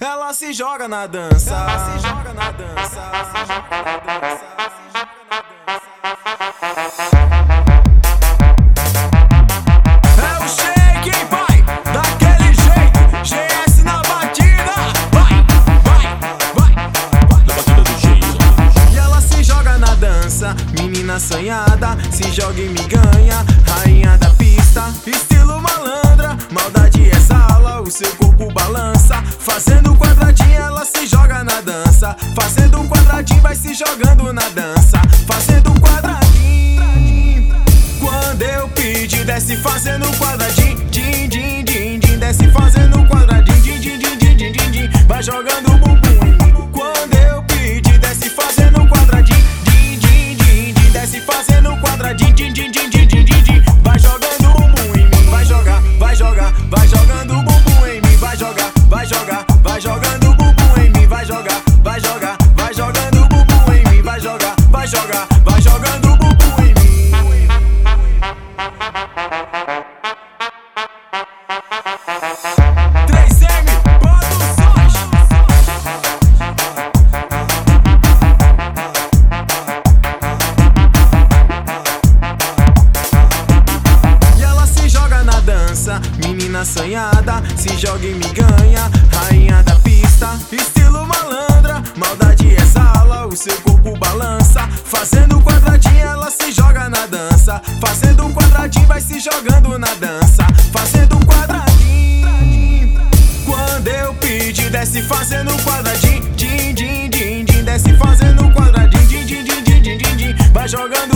Ela se joga na dança, ela se joga na dança, ela se joga na dança, ela se joga na dança. É o shake, vai, daquele jeito, GS na batida, vai, Na batida do jeito. E ela se joga na dança, menina assanhada, se joga e me ganha, rainha da pista, estilo malandra, maldade exala, o seu corpo balança, fazendo quadradinho ela se joga na dança, fazendo um quadradinho vai se jogando na dança, fazendo um quadradinho. Quando eu pedi desce fazendo um quadradinho, din din din din, desce fazendo um quadradinho, din din din din din din din, vai jogando o bumbum em mim. Quando eu pedi desce fazendo um quadradinho, din din din din, desce fazendo um quadradinho, din din din din din din din, vai jogando o bumbum em mim, vai jogar, vai jogar, vai jogando o bumbum em mim, vai jogar, vai jogar, vai jogando o bumbum em mim, vai jogar, vai jogar, vai jogando o bumbum em mim, vai jogar, vai jogar, vai jogando o bumbum em mim. 3M Produções. E ela se joga na dança, menina assanhada, se joga e me ganha, rainha da pista, estilo malandra, maldade exala, o seu corpo balança, fazendo um quadradinho ela se joga na dança, fazendo um quadradinho vai se jogando na dança, fazendo um quadradinho. Quando eu pedi desce fazendo um quadradinho, din din din din, desce fazendo um quadradinho, din din din din din din, vai jogando